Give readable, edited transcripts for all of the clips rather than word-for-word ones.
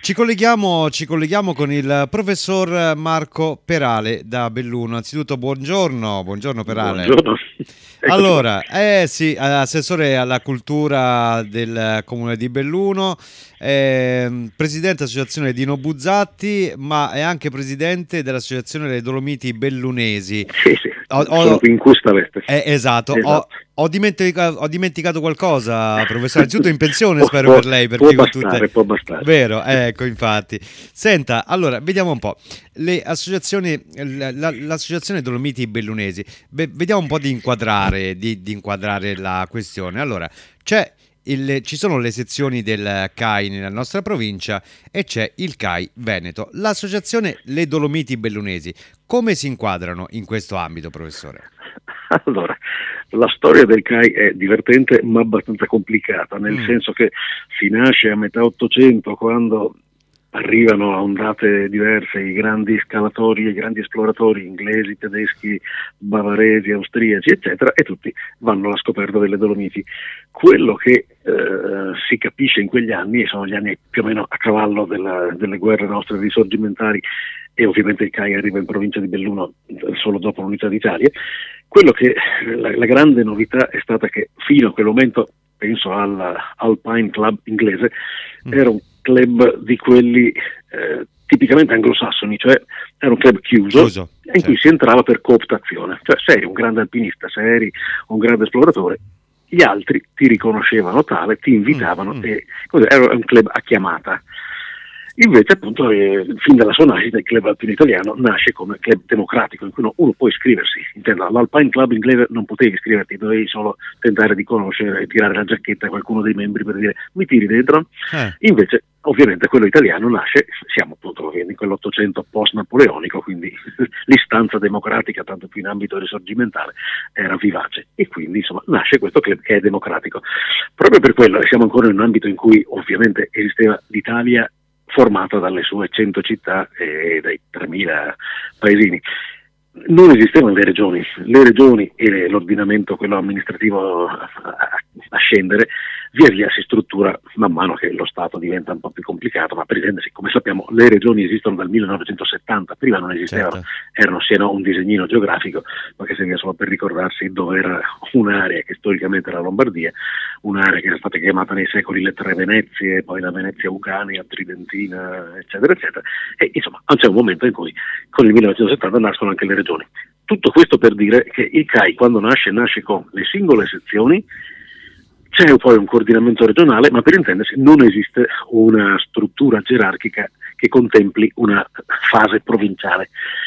Ci colleghiamo con il professor Marco Perale da Belluno. Anzitutto buongiorno Perale. Buongiorno, eccoci qua. Allora, sì, assessore alla cultura del comune di Belluno, presidente dell'associazione Dino Buzzatti, ma è anche presidente dell'associazione delle Dolomiti Bellunesi. Sì, sì, Ho, sono ho- qui in questa veste. esatto, ho, Esatto. ho dimenticato qualcosa, professore. Anzitutto in pensione, Può, spero può- per lei, può perché con tutte. bastare, può bastare. Vero, ecco, infatti. Senta, allora, vediamo un po'. Le associazioni, l'associazione Dolomiti Bellunesi, vediamo un po' di inquadrare la questione. Allora, ci sono le sezioni del CAI nella nostra provincia e c'è il CAI Veneto. L'associazione Le Dolomiti Bellunesi, come si inquadrano in questo ambito, professore? Allora, la storia del CAI è divertente ma abbastanza complicata, nel Mm, senso che si nasce a metà Ottocento, quando arrivano a ondate diverse i grandi scalatori, i grandi esploratori inglesi, tedeschi, bavaresi, austriaci, eccetera, e tutti vanno alla scoperta delle Dolomiti. Quello che si capisce in quegli anni, e sono gli anni più o meno a cavallo delle guerre nostre risorgimentali, e ovviamente il CAI arriva in provincia di Belluno solo dopo l'unità d'Italia. Quello che la grande novità è stata che fino a quel momento, penso all'Alpine Club inglese, mm. era un club di quelli tipicamente anglosassoni, cioè era un club chiuso Chiuso, in cui certo. si entrava per cooptazione, cioè se eri un grande alpinista, se eri un grande esploratore, gli altri ti riconoscevano tale, ti Mm, invitavano mm. e così, era un club a chiamata. Invece, appunto, fin dalla sua nascita, il club alpino italiano nasce come club democratico, in cui uno può iscriversi. Intendo, all'Alpine Club inglese non potevi iscriverti, dovevi solo tentare di conoscere e tirare la giacchetta a qualcuno dei membri per dire mi tiri dentro. Eh, Invece, ovviamente, quello italiano nasce, siamo appunto in quell'Ottocento post-napoleonico, quindi l'istanza democratica, tanto più in ambito risorgimentale, era vivace. E quindi, insomma, nasce questo club che è democratico. Proprio per quello siamo ancora in un ambito in cui ovviamente esisteva l'Italia formata dalle sue 100 città e dai 3.000 paesini. Non esistevano le regioni e l'ordinamento, quello amministrativo a scendere, via via si struttura man mano che lo Stato diventa un po' più complicato, ma per intendersi, come sappiamo, le regioni esistono dal 1970, prima non esistevano, certo. erano sì e no un disegnino geografico, ma che serviva solo per ricordarsi dove era un'area che storicamente era la Lombardia, un'area che era stata chiamata nei secoli le Tre Venezie, poi la Venezia Ucania, Tridentina, eccetera, eccetera, e insomma c'è un momento in cui con il 1970 nascono anche le regioni. Tutto questo per dire che il CAI, quando nasce con le singole sezioni, c'è poi un coordinamento regionale, ma per intendersi non esiste una struttura gerarchica che contempli una fase provinciale.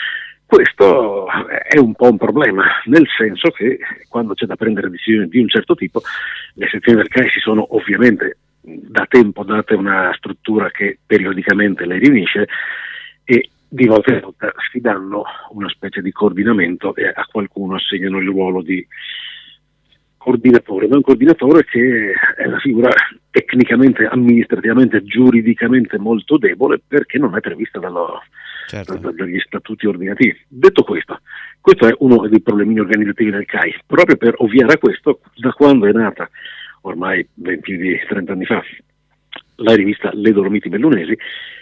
Questo è un po' un problema, nel senso che quando c'è da prendere decisioni di un certo tipo, le sezioni del CAI si sono ovviamente da tempo date una struttura che periodicamente le riunisce e di volta in volta si danno una specie di coordinamento e a qualcuno assegnano il ruolo di coordinatore, ma un coordinatore che è una figura tecnicamente, amministrativamente, giuridicamente molto debole perché non è prevista Certo. dagli statuti ordinativi. Detto questo è uno dei problemini organizzativi del CAI. Proprio per ovviare a questo, da quando è nata, ormai più di 30 anni fa, la rivista Le Dolomiti Bellunesi,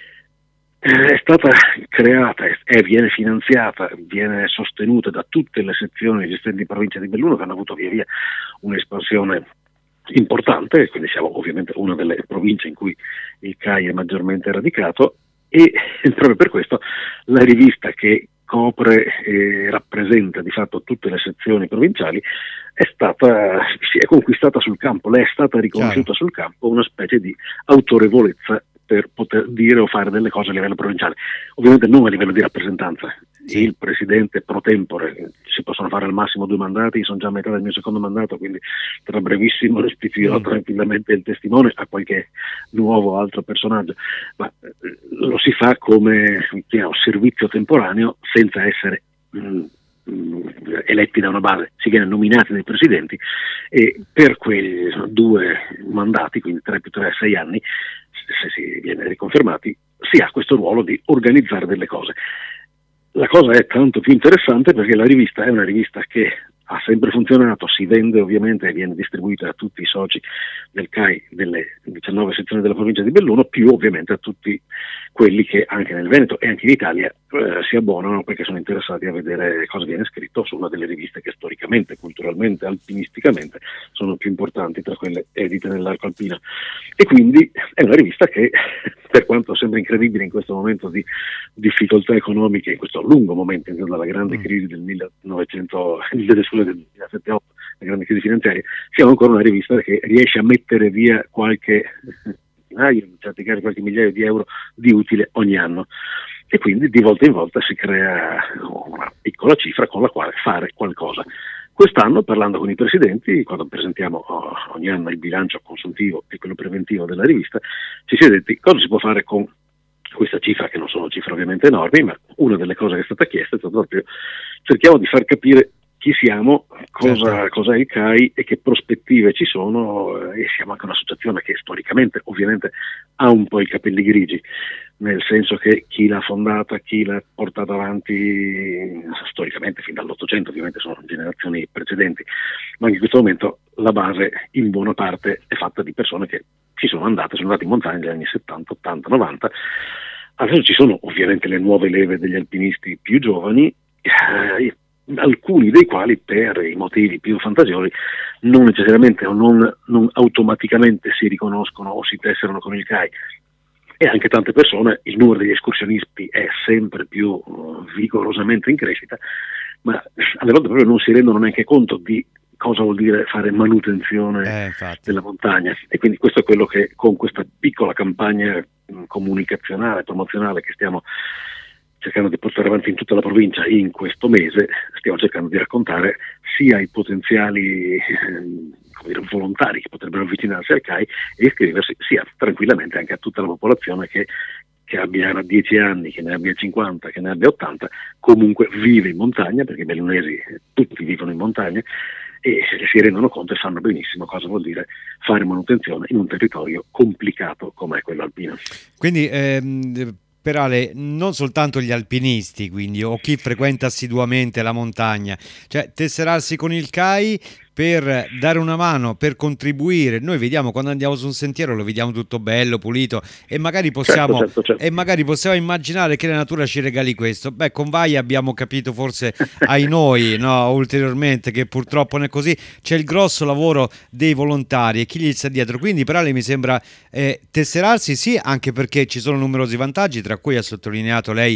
è stata creata e viene finanziata, viene sostenuta da tutte le sezioni esistenti in provincia di Belluno, che hanno avuto via via un'espansione importante, quindi siamo ovviamente una delle province in cui il CAI è maggiormente radicato, e proprio per questo la rivista, che copre e rappresenta di fatto tutte le sezioni provinciali, si è conquistata sul campo, le è stata Chiaro. riconosciuta sul campo una specie di autorevolezza per poter dire o fare delle cose a livello provinciale, ovviamente non a livello di rappresentanza. Sì. Il presidente pro tempore, si possono fare al massimo 2 mandati, sono già a metà del mio secondo mandato, quindi tra brevissimo restituirò Mm. tranquillamente il testimone a qualche nuovo altro personaggio, ma lo si fa come servizio temporaneo senza essere eletti da una base, si viene nominati dai presidenti e per quei 2 mandati, quindi 3 più 3, 6 anni, se si viene riconfermati, si ha questo ruolo di organizzare delle cose. La cosa è tanto più interessante perché la rivista è una rivista che ha sempre funzionato, si vende ovviamente e viene distribuita a tutti i soci del CAI delle 19 sezioni della provincia di Belluno, più ovviamente a tutti quelli che anche nel Veneto e anche in Italia si abbonano perché sono interessati a vedere cosa viene scritto su una delle riviste che storicamente, culturalmente, alpinisticamente sono più importanti tra quelle edite nell'arco alpino. E quindi è una rivista che, per quanto sembra incredibile in questo momento di difficoltà economiche, in questo lungo momento, dalla grande crisi del 1900, del 2007-2008, la grande crisi finanziaria, sia ancora una rivista che riesce a mettere via qualche in certi casi qualche migliaio di euro di utile ogni anno, e quindi di volta in volta si crea una piccola cifra con la quale fare qualcosa. Quest'anno, parlando con i presidenti, quando presentiamo ogni anno il bilancio consuntivo e quello preventivo della rivista, ci si è detti cosa si può fare con questa cifra, che non sono cifre ovviamente enormi, ma una delle cose che è stata chiesta è stata proprio cerchiamo di far capire chi siamo, cos'è il CAI e che prospettive ci sono, e siamo anche un'associazione che storicamente ovviamente ha un po' i capelli grigi, nel senso che chi l'ha fondata, chi l'ha portata avanti storicamente fin dall'Ottocento, ovviamente sono generazioni precedenti, ma anche in questo momento la base in buona parte è fatta di persone che sono andate in montagna negli anni 70, 80, 90. Adesso ci sono ovviamente le nuove leve degli alpinisti più giovani, alcuni dei quali per i motivi più fantasiosi non necessariamente o non automaticamente si riconoscono o si tesserano con il CAI, e anche tante persone, il numero degli escursionisti è sempre più vigorosamente in crescita, ma alle volte proprio non si rendono neanche conto di cosa vuol dire fare manutenzione della montagna, e quindi questo è quello che con questa piccola campagna comunicazionale, promozionale che stiamo cercando di portare avanti in tutta la provincia in questo mese, stiamo cercando di raccontare sia ai potenziali volontari che potrebbero avvicinarsi al CAI e iscriversi, sia tranquillamente anche a tutta la popolazione che abbia 10 anni, che ne abbia 50, che ne abbia 80, comunque vive in montagna, perché i bellunesi tutti vivono in montagna, e si rendono conto e sanno benissimo cosa vuol dire fare manutenzione in un territorio complicato come è quello alpino. Quindi per Ale, non soltanto gli alpinisti, quindi, o chi frequenta assiduamente la montagna, cioè tesserarsi con il CAI per dare una mano, per contribuire. Noi vediamo quando andiamo su un sentiero, lo vediamo tutto bello, pulito, e magari possiamo, certo. E magari possiamo immaginare che la natura ci regali questo. Beh, con Vai abbiamo capito forse ai noi, no, ulteriormente, che purtroppo non è così. C'è il grosso lavoro dei volontari e chi gli sta dietro. Quindi per Ale mi sembra tesserarsi, sì, anche perché ci sono numerosi vantaggi, tra cui ha sottolineato lei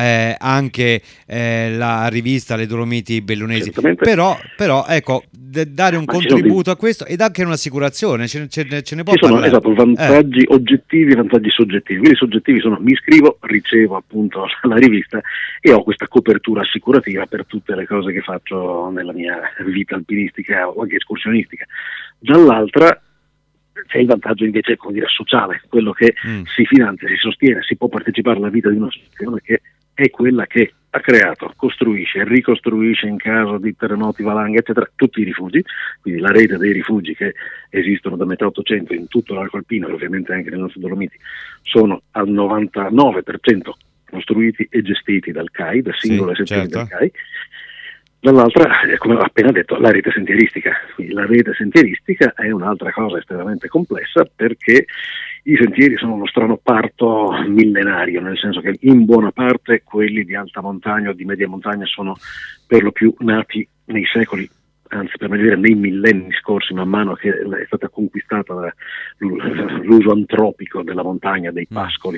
anche la rivista Le Dolomiti Bellunesi. Però ecco, dare un contributo a questo, ed anche un'assicurazione, ce ne può parlare? Esatto, vantaggi oggettivi e vantaggi soggettivi. Quelli soggettivi sono: mi iscrivo, ricevo appunto la rivista e ho questa copertura assicurativa per tutte le cose che faccio nella mia vita alpinistica o anche escursionistica. Dall'altra c'è il vantaggio invece, come dire, sociale, quello che si finanzia, si sostiene, si può partecipare alla vita di un'associazione che è quella che ha creato, costruisce e ricostruisce in caso di terremoti, valanghe, eccetera, tutti i rifugi, quindi la rete dei rifugi che esistono da metà Ottocento in tutto l'arco alpino e ovviamente anche nelle nostre Dolomiti sono al 99% costruiti e gestiti dal CAI, da singole sezioni del CAI. Dall'altra, come ho appena detto, la rete sentieristica. Quindi la rete sentieristica è un'altra cosa estremamente complessa, perché i sentieri sono uno strano parto millenario, nel senso che in buona parte quelli di alta montagna o di media montagna sono per lo più nati nei secoli, anzi per meglio dire nei millenni scorsi, man mano che è stata conquistata l'uso antropico della montagna, dei pascoli,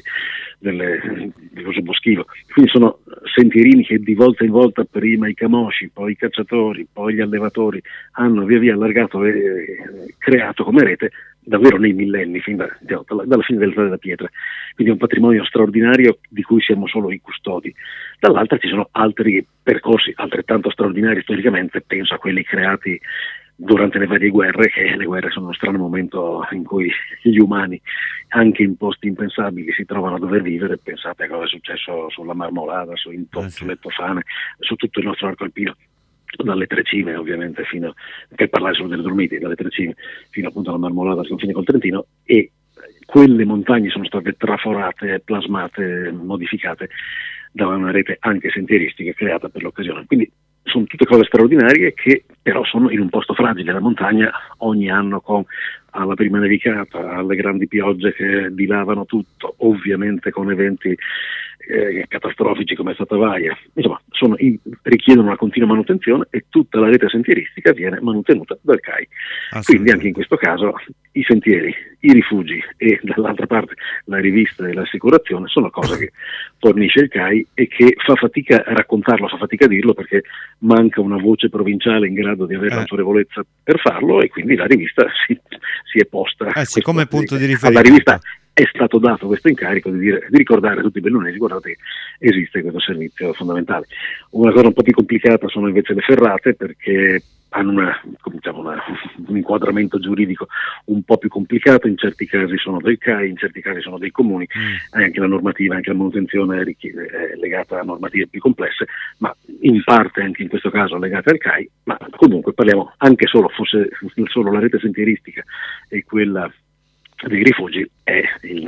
dell'uso boschivo. Quindi sono sentierini che di volta in volta, prima i camosci, poi i cacciatori, poi gli allevatori, hanno via via allargato e creato come rete davvero nei millenni, dalla fine dell'età della pietra. Quindi è un patrimonio straordinario di cui siamo solo i custodi. Dall'altra ci sono altri percorsi altrettanto straordinari storicamente, penso a quelli creati durante le varie guerre, che le guerre sono uno strano momento in cui gli umani, anche in posti impensabili, si trovano a dover vivere. Pensate a cosa è successo sulla Marmolada, sulle Tofane, su tutto il nostro arco alpino, dalle Trecime ovviamente, per parlare solo delle Dolomiti, dalle Trecime fino appunto alla Marmolada, al confine col Trentino, e quelle montagne sono state traforate, plasmate, modificate da una rete anche sentieristica creata per l'occasione. Quindi sono tutte cose straordinarie che però sono in un posto fragile. La montagna ogni anno alla prima nevicata, alle grandi piogge che dilavano tutto, ovviamente con eventi catastrofici come è stata Vaia, insomma richiedono una continua manutenzione e tutta la rete sentieristica viene mantenuta dal CAI. Quindi anche in questo caso i sentieri, i rifugi e dall'altra parte la rivista e l'assicurazione sono cose che fornisce il CAI e che fa fatica a raccontarlo, fa fatica a dirlo, perché manca una voce provinciale in grado di avere l'autorevolezza per farlo, e quindi la rivista si è posta come punto di riferimento. alla rivista è stato dato questo incarico di ricordare a tutti i bellunesi: guardate che esiste questo servizio fondamentale. Una cosa un po' più complicata sono invece le ferrate, perché hanno un inquadramento giuridico un po' più complicato. In certi casi sono del CAI, in certi casi sono dei comuni, e anche la normativa, anche la manutenzione è legata a normative più complesse, ma in parte anche in questo caso legate al CAI. Ma comunque parliamo, anche fosse solo la rete sentieristica e quella dei rifugi, è il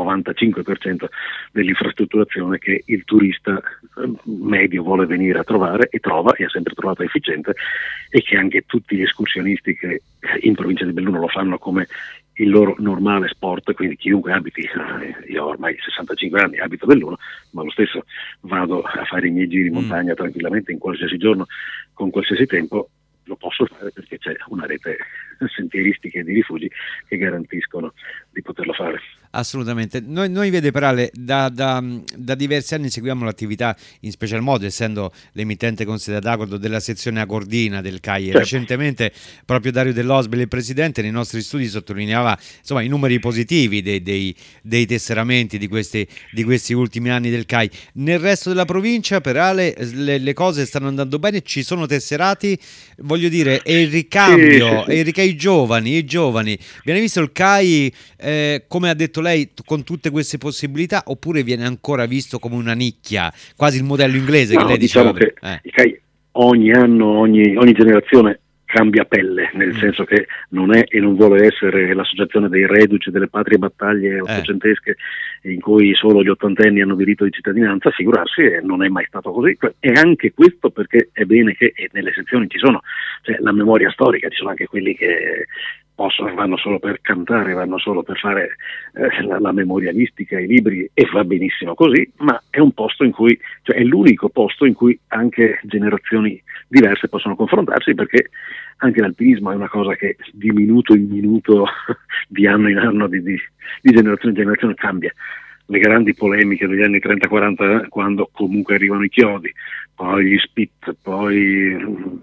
95% dell'infrastrutturazione che il turista medio vuole venire a trovare, e trova, e ha sempre trovato efficiente, e che anche tutti gli escursionisti che in provincia di Belluno lo fanno come il loro normale sport. Quindi chiunque abiti, io ho ormai 65 anni, abito a Belluno, ma lo stesso vado a fare i miei giri in montagna tranquillamente in qualsiasi giorno, con qualsiasi tempo. Lo posso fare perché c'è una rete sentieristica e di rifugi che garantiscono di poterlo fare. Assolutamente. Noi Via dei Parale da diversi anni seguiamo l'attività, in special modo essendo l'emittente consigliere d'accordo della sezione Agordina del CAI. Certo. Recentemente proprio Dario Dell'Osbel, il presidente, nei nostri studi sottolineava i numeri positivi dei tesseramenti di questi ultimi anni del CAI. Nel resto della provincia, Perale, le cose stanno andando bene, ci sono tesserati, voglio dire, e il ricambio, e i giovani. Viene visto il CAI, come ha detto lei, con tutte queste possibilità, oppure viene ancora visto come una nicchia, quasi il modello inglese che lei diceva? Diciamo che il CAI ogni anno, ogni generazione cambia pelle, nel senso che non è e non vuole essere l'associazione dei reduci delle patrie battaglie ottocentesche in cui solo gli ottantenni hanno diritto di cittadinanza. Figurarsi, non è mai stato così. E anche questo perché è bene che nelle sezioni ci sono, la memoria storica, ci sono anche quelli che vanno solo per cantare, vanno solo per fare la memorialistica, i libri, e va benissimo così, ma è un posto in cui, è l'unico posto in cui anche generazioni diverse possono confrontarsi, perché anche l'alpinismo è una cosa che di minuto in minuto, di anno in anno, di generazione in generazione cambia. Le grandi polemiche degli anni 30-40, quando comunque arrivano i chiodi, poi gli spit, poi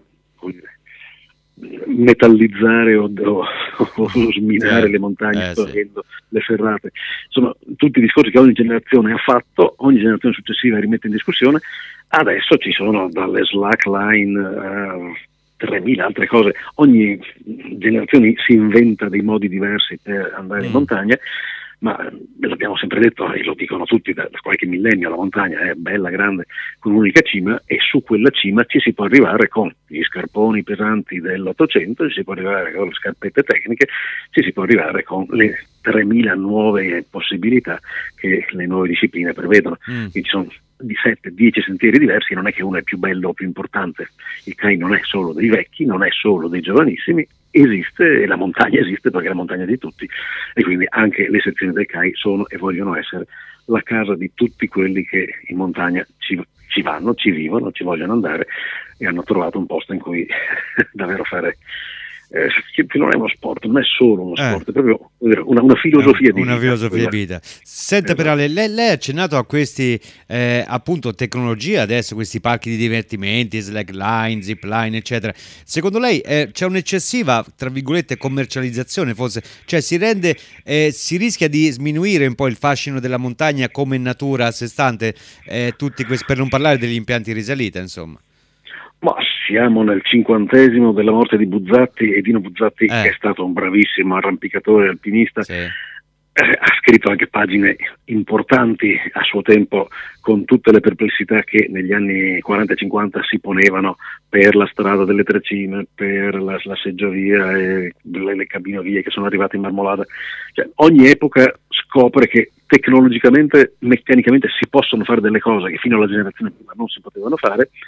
metallizzare o sminare le montagne togliendo le ferrate, sono tutti discorsi che ogni generazione ha fatto, ogni generazione successiva rimette in discussione. Adesso ci sono dalle slackline a 3.000 altre cose, ogni generazione si inventa dei modi diversi per andare in montagna, ma l'abbiamo sempre detto e lo dicono tutti da qualche millennio: la montagna è bella, grande, con un'unica cima, e su quella cima ci si può arrivare con gli scarponi pesanti dell'800, ci si può arrivare con le scarpette tecniche, ci si può arrivare con le 3.000 nuove possibilità che le nuove discipline prevedono. Quindi ci sono di 7-10 sentieri diversi, non è che uno è più bello o più importante. Il CAI non è solo dei vecchi, non è solo dei giovanissimi, esiste, e la montagna esiste perché è la montagna di tutti, e quindi anche le sezioni del CAI sono e vogliono essere la casa di tutti quelli che in montagna ci vanno, ci vivono, ci vogliono andare, e hanno trovato un posto in cui davvero fare che non è uno sport, non è solo uno sport, è proprio una filosofia di vita. Una filosofia di vita. Senta, Perale, lei ha accennato a questi appunto tecnologie adesso, questi parchi di divertimenti, slackline, zipline, eccetera. Secondo lei c'è un'eccessiva, tra virgolette, commercializzazione, forse? Cioè si rischia di sminuire un po' il fascino della montagna come natura a sé stante, per non parlare degli impianti in risalita, insomma. Ma siamo nel 50° della morte di Buzzatti, e Dino Buzzatti, che è stato un bravissimo arrampicatore alpinista, ha scritto anche pagine importanti a suo tempo, con tutte le perplessità che negli anni 40 e 50 si ponevano per la strada delle tre cime, per la seggiovia e le cabinovie che sono arrivate in Marmolada. Ogni epoca scopre che tecnologicamente, meccanicamente si possono fare delle cose che fino alla generazione prima non si potevano fare,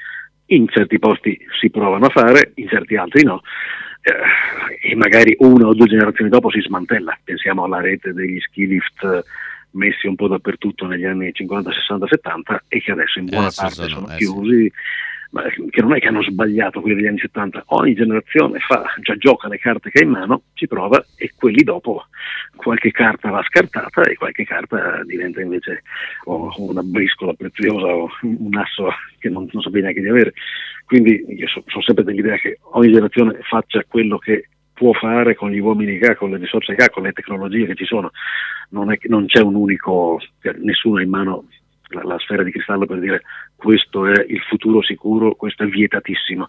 in certi posti si provano a fare, in certi altri no, e magari una o due generazioni dopo si smantella. Pensiamo alla rete degli ski lift messi un po' dappertutto negli anni 50, 60, 70 e che adesso in buona parte sono chiusi, ma che non è che hanno sbagliato quelli degli anni 70, ogni generazione già gioca le carte che ha in mano, ci prova e quelli dopo qualche carta va scartata e qualche carta diventa invece una briscola preziosa o un asso che non sapevi neanche di avere. Quindi io sono sempre dell'idea che ogni generazione faccia quello che può fare con gli uomini che ha, con le risorse che ha, con le tecnologie che ci sono. Non c'è un unico, nessuno ha in mano la sfera di cristallo per dire questo è il futuro sicuro, questo è vietatissimo.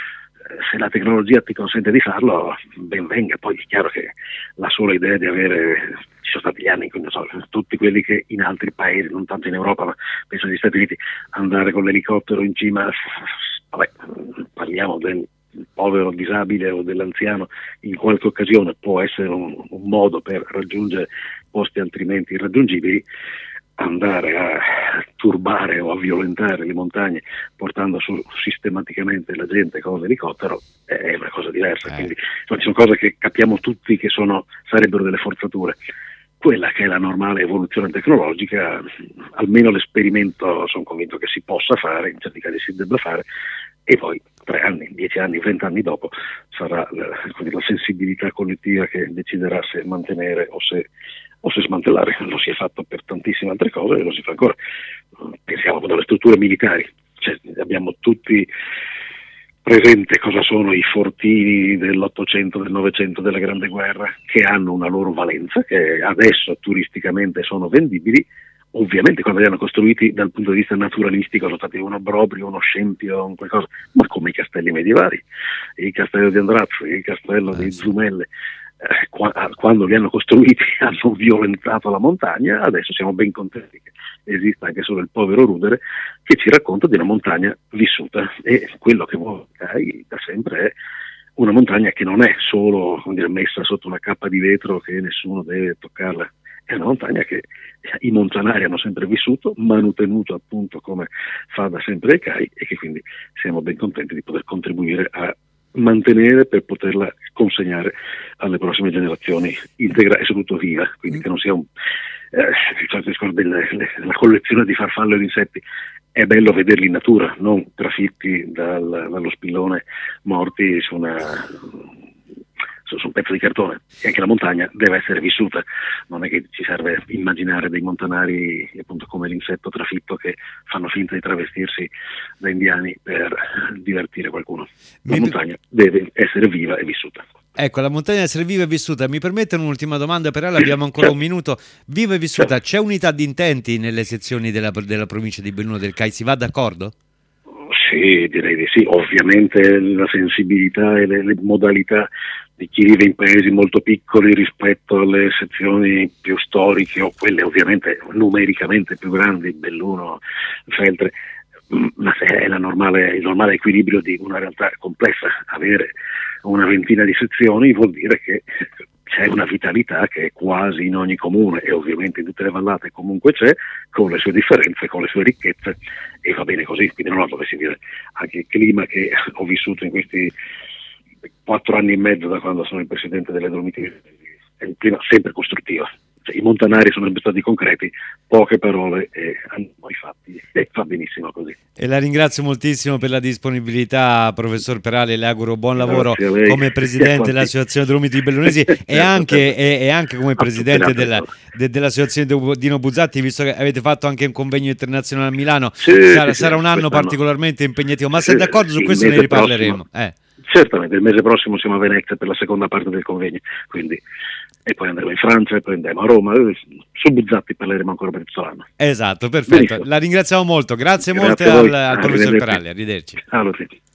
Se la tecnologia ti consente di farlo, ben venga. Poi è chiaro che la sola idea di avere, ci sono stati gli anni in cui tutti quelli che in altri paesi, non tanto in Europa ma penso negli Stati Uniti, andare con l'elicottero in cima, vabbè, parliamo del povero disabile o dell'anziano, in qualche occasione può essere un modo per raggiungere posti altrimenti irraggiungibili. Andare a turbare o a violentare le montagne portando su sistematicamente la gente con l'elicottero è una cosa diversa. Quindi ci sono cose che capiamo tutti che sarebbero delle forzature. Quella che è la normale evoluzione tecnologica, almeno l'esperimento sono convinto che si possa fare, in certi casi si debba fare, e poi 3 anni, 10 anni, 20 anni dopo sarà la sensibilità collettiva che deciderà se mantenere o se smantellare. Lo si è fatto per tantissime altre cose e lo si fa ancora. Pensiamo alle strutture militari, abbiamo tutti presente cosa sono i fortini dell'800, del Novecento, della Grande Guerra, che hanno una loro valenza, che adesso turisticamente sono vendibili. Ovviamente quando li hanno costruiti dal punto di vista naturalistico sono stati un obbrobrio, uno scempio, un qualcosa, ma come i castelli medievali, il castello di Andrazzo, il castello di Zumelle, quando li hanno costruiti hanno violentato la montagna. Adesso siamo ben contenti che esista anche solo il povero Rudere che ci racconta di una montagna vissuta, e quello che vuoi da sempre è una montagna che non è solo messa sotto una cappa di vetro che nessuno deve toccarla, è una montagna che i montanari hanno sempre vissuto, manutenuto appunto come fa da sempre il CAI, e che quindi siamo ben contenti di poter contribuire a mantenere per poterla consegnare alle prossime generazioni integra e soprattutto viva, quindi che non sia il solito discorso della collezione di farfalle o di insetti. È bello vederli in natura, non trafitti dallo spillone morti su un pezzo di cartone. E anche la montagna deve essere vissuta, non è che ci serve immaginare dei montanari appunto come l'insetto trafitto che fanno finta di travestirsi da indiani per divertire qualcuno. La montagna deve essere viva e vissuta. Ecco, la montagna deve essere viva e vissuta. Mi permette un'ultima domanda, però abbiamo ancora un minuto. Viva e vissuta, c'è unità di intenti nelle sezioni della provincia di Belluno del CAI? Si va d'accordo? Sì, direi di sì. Ovviamente la sensibilità e le modalità di chi vive in paesi molto piccoli rispetto alle sezioni più storiche o quelle ovviamente numericamente più grandi, Belluno, Feltre, ma è il normale equilibrio di una realtà complessa. Avere una ventina di sezioni vuol dire che c'è una vitalità che è quasi in ogni comune, e ovviamente in tutte le vallate comunque c'è, con le sue differenze, con le sue ricchezze, e va bene così. Quindi non ho dovessi dire anche il clima che ho vissuto in questi 4 anni e mezzo da quando sono il presidente delle Dolomiti è un clima sempre costruttivo. I montanari sono sempre stati concreti, poche parole e hanno i fatti, e va benissimo così. E la ringrazio moltissimo per la disponibilità, professor Perale, le auguro buon lavoro come presidente dell'Associazione Dolomiti Bellunesi e anche come presidente dell'Associazione Dino Buzzati, visto che avete fatto anche un convegno internazionale a Milano. Sarà un anno particolarmente impegnativo, ma se è d'accordo su questo ne riparleremo. Certamente, il mese prossimo siamo a Venezia per la seconda parte del convegno, quindi, e poi andremo in Francia e poi andremo a Roma. Su Buzzati parleremo ancora per tutto l'anno. Esatto, perfetto. Benissimo. La ringraziamo molto, grazie molte al professor Perale, arrivederci. Allora.